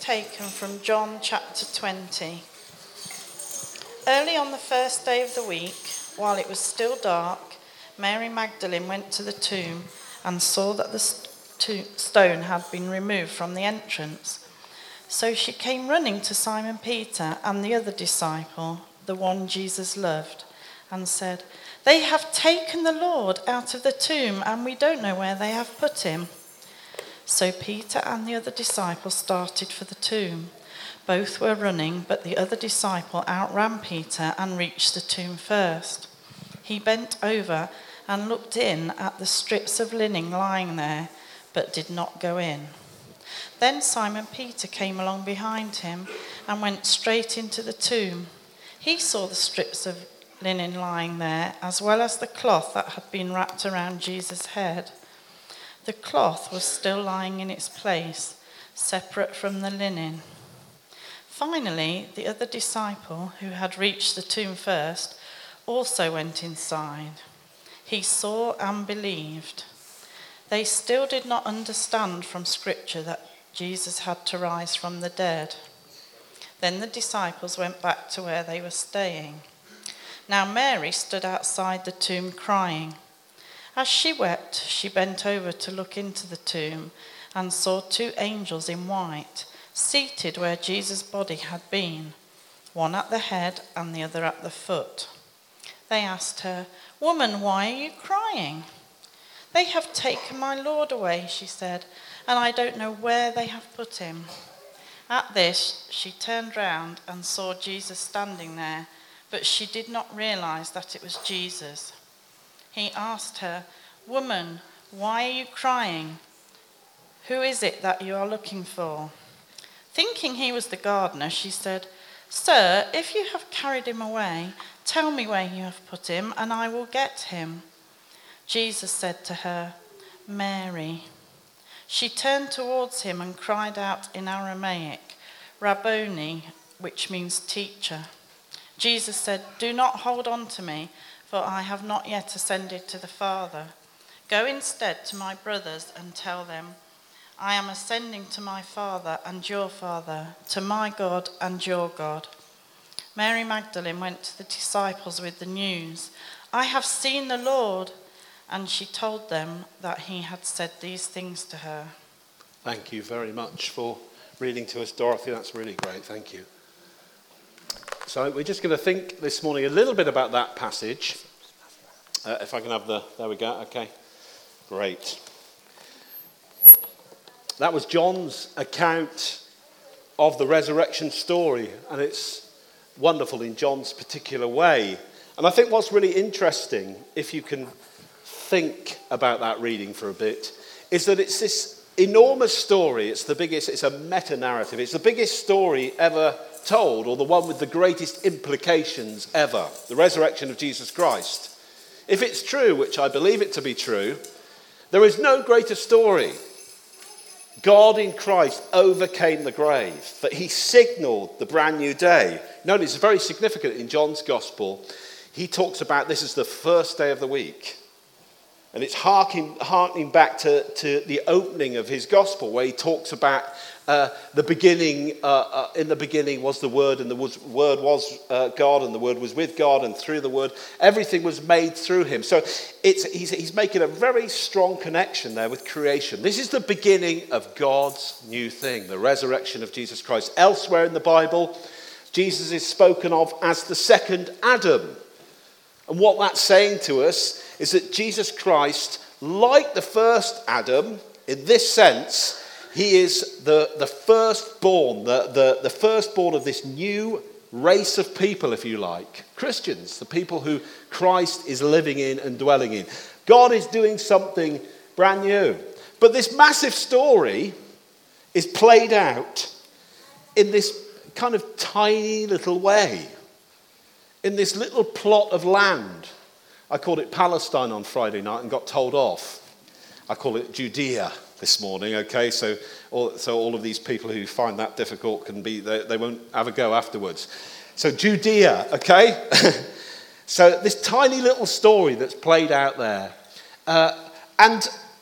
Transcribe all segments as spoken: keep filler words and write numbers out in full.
taken from John chapter twenty. Early on the first day of the week, while it was still dark, Mary Magdalene went to the tomb and saw that the st- stone had been removed from the entrance. So she came running to Simon Peter and the other disciple, the one Jesus loved, and said, "They have taken the Lord out of the tomb, and we don't know where they have put him." So Peter and the other disciple started for the tomb. Both were running, but the other disciple outran Peter and reached the tomb first. He bent over and looked in at the strips of linen lying there, but did not go in. Then Simon Peter came along behind him and went straight into the tomb. He saw the strips of linen lying there, as well as the cloth that had been wrapped around Jesus' head. The cloth was still lying in its place, separate from the linen. Finally, the other disciple, who had reached the tomb first, also went inside. He saw and believed. They still did not understand from Scripture that Jesus had to rise from the dead. Then the disciples went back to where they were staying. Now Mary stood outside the tomb crying. As she wept, she bent over to look into the tomb and saw two angels in white, seated where Jesus' body had been, one at the head and the other at the foot. They asked her, "Woman, why are you crying?" "They have taken my Lord away," she said, "and I don't know where they have put him." At this, she turned round and saw Jesus standing there, but she did not realize that it was Jesus. He asked her, "Woman, why are you crying? Who is it that you are looking for?" Thinking he was the gardener, she said, "Sir, if you have carried him away, tell me where you have put him, and I will get him." Jesus said to her, "Mary." She turned towards him and cried out in Aramaic, "Rabboni," which means teacher. Jesus said, "Do not hold on to me, for I have not yet ascended to the Father. Go instead to my brothers and tell them, I am ascending to my Father and your Father, to my God and your God." Mary Magdalene went to the disciples with the news, "I have seen the Lord," and she told them that he had said these things to her. Thank you very much for reading to us, Dorothy. That's really great. Thank you. So we're just going to think this morning a little bit about that passage. Uh, if I can have the, there we go. Okay, great. That was John's account of the resurrection story, and it's wonderful in John's particular way. And I think what's really interesting, if you can think about that reading for a bit, is that it's this enormous story. It's the biggest, it's a meta-narrative. It's the biggest story ever told, or the one with the greatest implications ever, the resurrection of Jesus Christ. If it's true, which I believe it to be true, there is no greater story. God in Christ overcame the grave, that he signaled the brand new day. Notice it's very significant in John's gospel. He talks about this as the first day of the week. And it's harking, harkening back to, to the opening of his gospel, where he talks about uh, the beginning. Uh, uh, in the beginning was the Word, and the was, Word was uh, God, and the Word was with God, and through the Word, everything was made through him. So it's, he's, he's making a very strong connection there with creation. This is the beginning of God's new thing, the resurrection of Jesus Christ. Elsewhere in the Bible, Jesus is spoken of as the second Adam. And what that's saying to us is that Jesus Christ, like the first Adam, in this sense, he is the, the firstborn, the, the, the firstborn of this new race of people, if you like. Christians, the people who Christ is living in and dwelling in. God is doing something brand new. But this massive story is played out in this kind of tiny little way. In this little plot of land. I called it Palestine on Friday night and got told off. I call it Judea this morning, okay? So all, so all of these people who find that difficult can be, they, they won't have a go afterwards. So Judea, okay? So this tiny little story that's played out there. Uh, and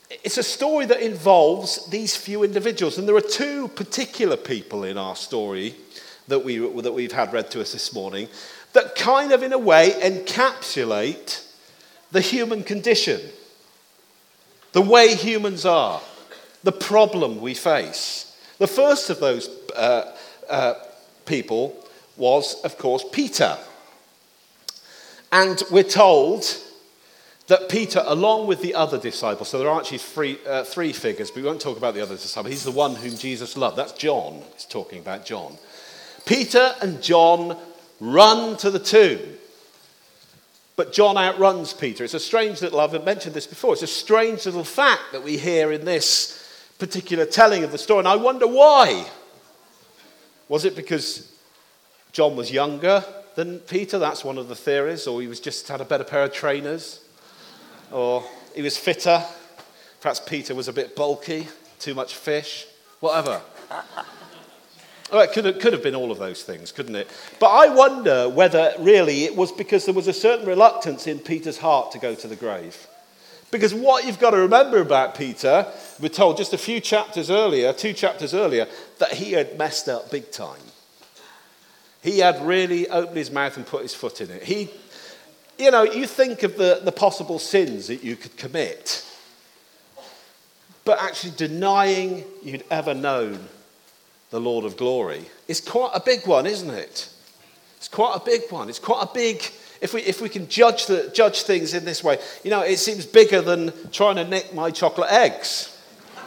it's a story that involves these few individuals. And there are two particular people in our story that, we, that we've had read to us this morning that kind of, in a way, encapsulate the human condition, the way humans are, the problem we face. The first of those uh, uh, people was, of course, Peter. And we're told that Peter, along with the other disciples, so there are actually three, uh, three figures, but we won't talk about the other disciple. He's the one whom Jesus loved. That's John. He's talking about John. Peter and John run to the tomb. But John outruns Peter. It's a strange little, I've mentioned this before, it's a strange little fact that we hear in this particular telling of the story. And I wonder why. Was it because John was younger than Peter? That's one of the theories. Or he was just had a better pair of trainers. Or he was fitter. Perhaps Peter was a bit bulky, too much fish, whatever. Oh, it could have, could have been all of those things, couldn't it? But I wonder whether really it was because there was a certain reluctance in Peter's heart to go to the grave. Because what you've got to remember about Peter, we're told just a few chapters earlier, two chapters earlier, that he had messed up big time. He had really opened his mouth and put his foot in it. He, you know, you think of the, the possible sins that you could commit, but actually denying you'd ever known the Lord of glory is quite a big one, isn't it? It's quite a big one. It's quite a big, if we if we can judge the judge things in this way, you know, it seems bigger than trying to nick my chocolate eggs.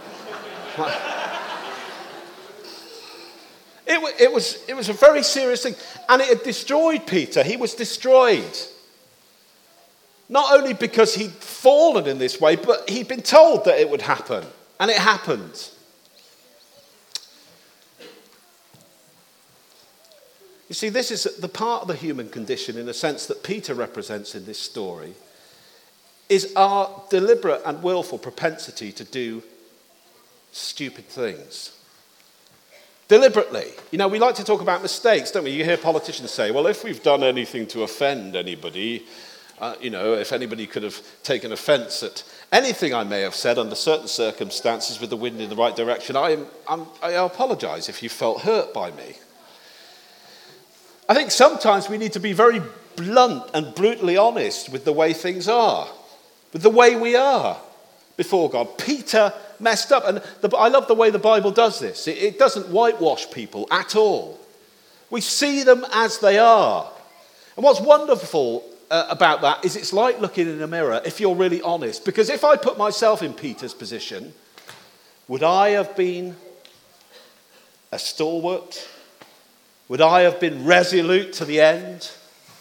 it, it was it was a very serious thing, and it had destroyed Peter. He was destroyed. Not only because he'd fallen in this way, but he'd been told that it would happen, and it happened. You see, this is the part of the human condition, in a sense, that Peter represents in this story, is our deliberate and willful propensity to do stupid things. Deliberately. You know, we like to talk about mistakes, don't we? You hear politicians say, well, if we've done anything to offend anybody, uh, you know, if anybody could have taken offence at anything I may have said under certain circumstances with the wind in the right direction, I, I'm, I apologise if you felt hurt by me. I think sometimes we need to be very blunt and brutally honest with the way things are, with the way we are before God. Peter messed up, and the, I love the way the Bible does this. It, it doesn't whitewash people at all. We see them as they are. And what's wonderful uh, about that is it's like looking in a mirror if you're really honest. Because if I put myself in Peter's position, would I have been a stalwart? Would I have been resolute to the end?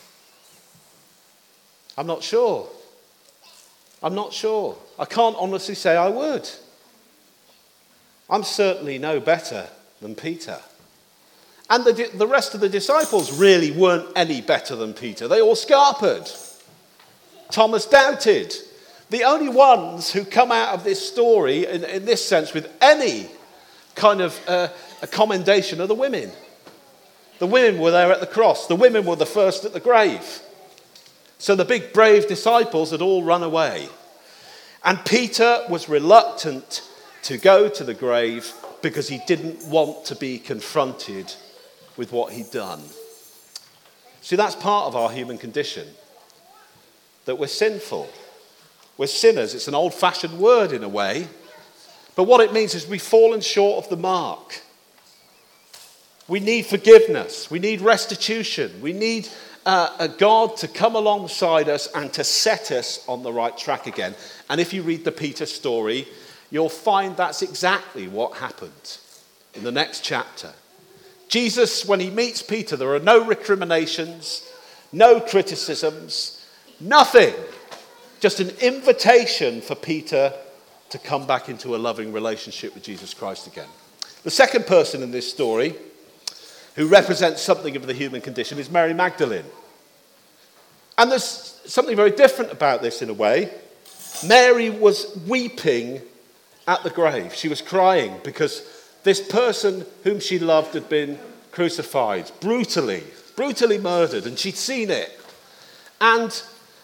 I'm not sure. I'm not sure. I can't honestly say I would. I'm certainly no better than Peter. And the, the rest of the disciples really weren't any better than Peter. They all scarpered. Thomas doubted. The only ones who come out of this story, in, in this sense, with any kind of uh, a commendation are the women. The women were there at the cross. The women were the first at the grave. So the big brave disciples had all run away. And Peter was reluctant to go to the grave because he didn't want to be confronted with what he'd done. See, that's part of our human condition, that we're sinful. We're sinners. It's an old-fashioned word in a way. But what it means is we've fallen short of the mark. We need forgiveness. We need restitution. We need uh, a God to come alongside us and to set us on the right track again. And if you read the Peter story, you'll find that's exactly what happened in the next chapter. Jesus, when he meets Peter, there are no recriminations, no criticisms, nothing. Just an invitation for Peter to come back into a loving relationship with Jesus Christ again. The second person in this story who represents something of the human condition is Mary Magdalene. And there's something very different about this in a way. Mary was weeping at the grave. She was crying because this person whom she loved had been crucified, brutally, brutally murdered, and she'd seen it. And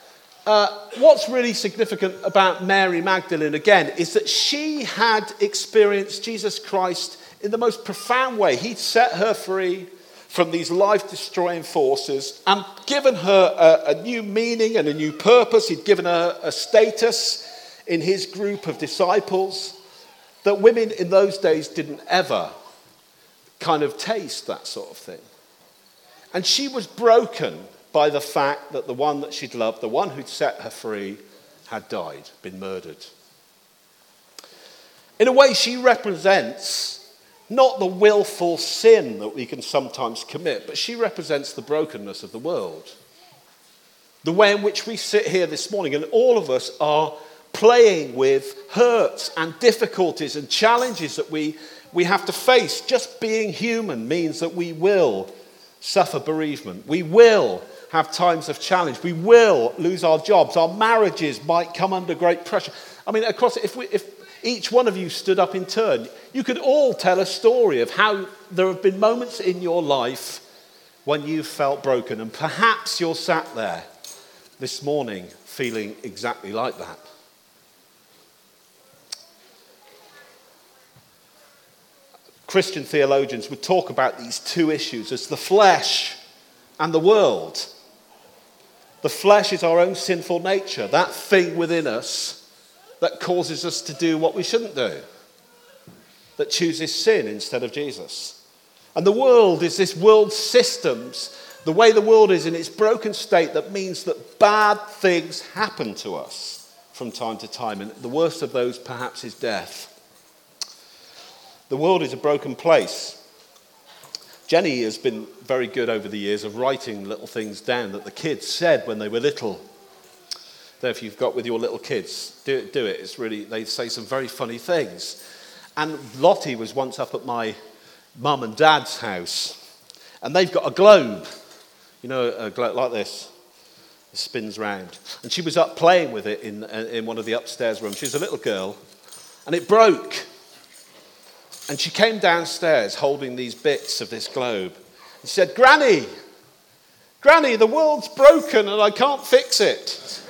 uh, what's really significant about Mary Magdalene, again, is that she had experienced Jesus Christ in the most profound way. He'd set her free from these life-destroying forces and given her a, a new meaning and a new purpose. He'd given her a status in his group of disciples that women in those days didn't ever kind of taste, that sort of thing. And she was broken by the fact that the one that she'd loved, the one who'd set her free, had died, been murdered. In a way, she represents not the willful sin that we can sometimes commit, but she represents the brokenness of the world. The way in which we sit here this morning, and all of us are playing with hurts and difficulties and challenges that we, we have to face. Just being human means that we will suffer bereavement. We will have times of challenge. We will lose our jobs. Our marriages might come under great pressure. I mean, across, if, we, if each one of you stood up in turn, you could all tell a story of how there have been moments in your life when you felt broken. And perhaps you're sat there this morning feeling exactly like that. Christian theologians would talk about these two issues as the flesh and the world. The flesh is our own sinful nature, that thing within us that causes us to do what we shouldn't do, that chooses sin instead of Jesus. And the world is this world systems, the way the world is in its broken state, that means that bad things happen to us from time to time. And the worst of those perhaps is death. The world is a broken place. Jenny has been very good over the years of writing little things down that the kids said when they were little. So if you've got with your little kids, do it, do it. It's really, they say some very funny things. And Lottie was once up at my mum and dad's house, and they've got a globe, you know, a globe like this. It spins round. And she was up playing with it in, in one of the upstairs rooms. She was a little girl, and it broke. And she came downstairs holding these bits of this globe and said, Granny, Granny, the world's broken and I can't fix it.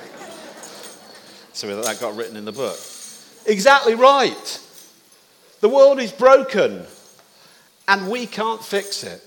So that got written in the book. Exactly right. The world is broken and we can't fix it.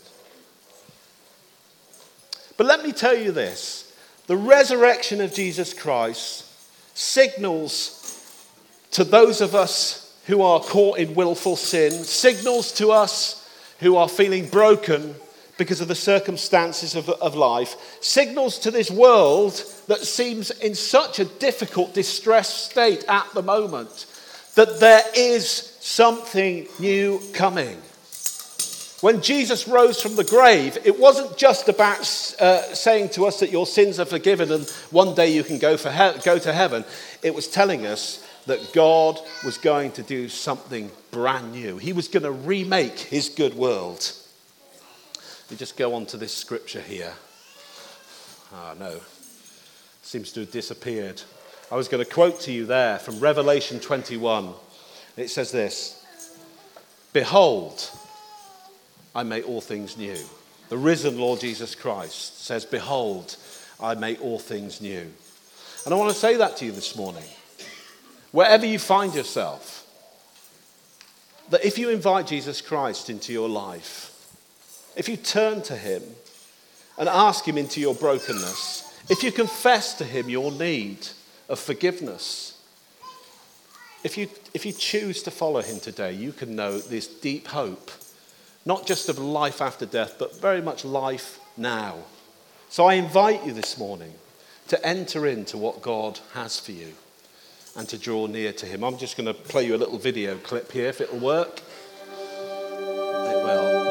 But let me tell you this. The resurrection of Jesus Christ signals to those of us who are caught in willful sin, signals to us who are feeling broken because of the circumstances of, of life, signals to this world that seems in such a difficult, distressed state at the moment, that there is something new coming. When Jesus rose from the grave, it wasn't just about uh, saying to us that your sins are forgiven and one day you can go, for he- go to heaven. It was telling us that God was going to do something brand new. He was going to remake his good world. We just go on to this scripture here. Ah, no. Seems to have disappeared. I was going to quote to you there from Revelation twenty-one. It says this: Behold, I make all things new. The risen Lord Jesus Christ says, behold, I make all things new. And I want to say that to you this morning. Wherever you find yourself, that if you invite Jesus Christ into your life, if you turn to him and ask him into your brokenness, if you confess to him your need of forgiveness, if you, if you choose to follow him today, you can know this deep hope, not just of life after death, but very much life now. So I invite you this morning to enter into what God has for you and to draw near to him. I'm just going to play you a little video clip here, if it'll work. It will.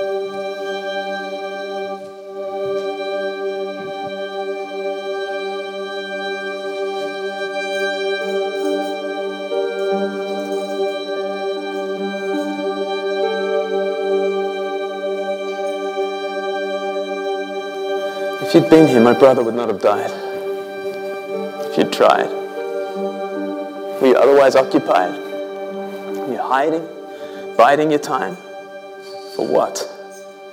If you'd been here, my brother would not have died. If you'd tried. Were you otherwise occupied? Were you hiding, biding your time? For what?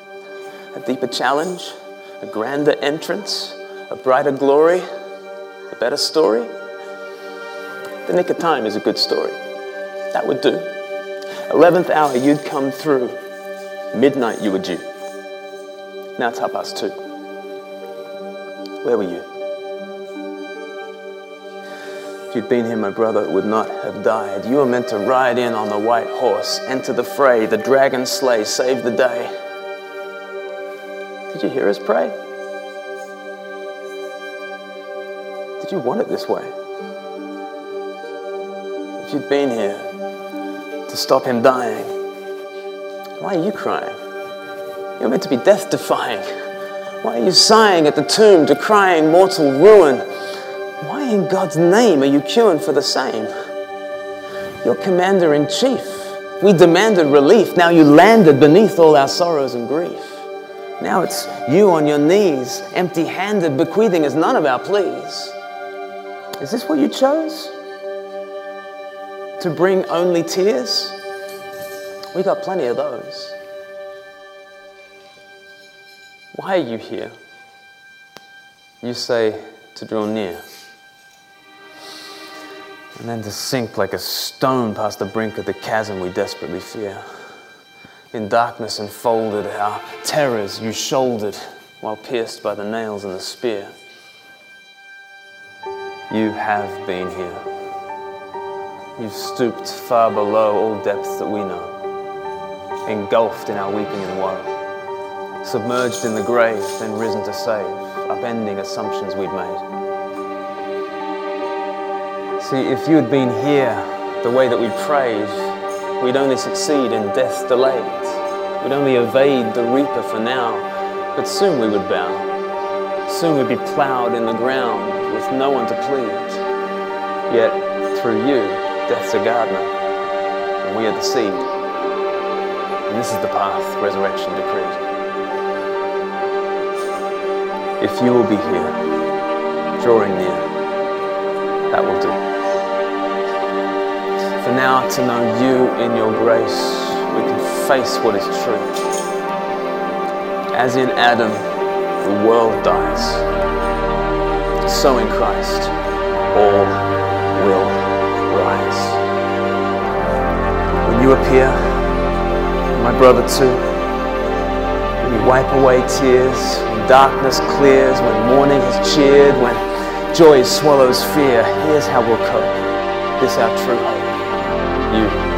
A deeper challenge? A grander entrance? A brighter glory? A better story? The Nick of Time is a good story. That would do. eleventh hour, you'd come through. Midnight, you were due. Now it's half past two. Where were you? If you'd been here, my brother would not have died. You were meant to ride in on the white horse, enter the fray, the dragon slay, save the day. Did you hear us pray? Did you want it this way? If you'd been here to stop him dying, why are you crying? You're meant to be death-defying. Why are you sighing at the tomb, decrying mortal ruin? Why in God's name are you queuing for the same? You're commander-in-chief. We demanded relief. Now you landed beneath all our sorrows and grief. Now it's you on your knees, empty-handed, bequeathing us none of our pleas. Is this what you chose? To bring only tears? We got plenty of those. Why are you here? You say to draw near, and then to sink like a stone past the brink of the chasm we desperately fear. In darkness enfolded, our terrors you shouldered, while pierced by the nails and the spear. You have been here. You've stooped far below all depths that we know, engulfed in our weeping and woe. Submerged in the grave, then risen to save, upending assumptions we'd made. See, if you had been here the way that we prayed, we'd only succeed in death delayed. We'd only evade the reaper for now, but soon we would bow. Soon we'd be ploughed in the ground with no one to plead. Yet, through you, death's a gardener, and we are the seed. And this is the path resurrection decreed. If you will be here, drawing near, that will do. For now, to know you in your grace, we can face what is true. As in Adam, the world dies, so in Christ, all will rise. When you appear, my brother too, when you wipe away tears, when darkness clears, when morning has cheered, when joy swallows fear, here's how we'll cope. This our true hope. You.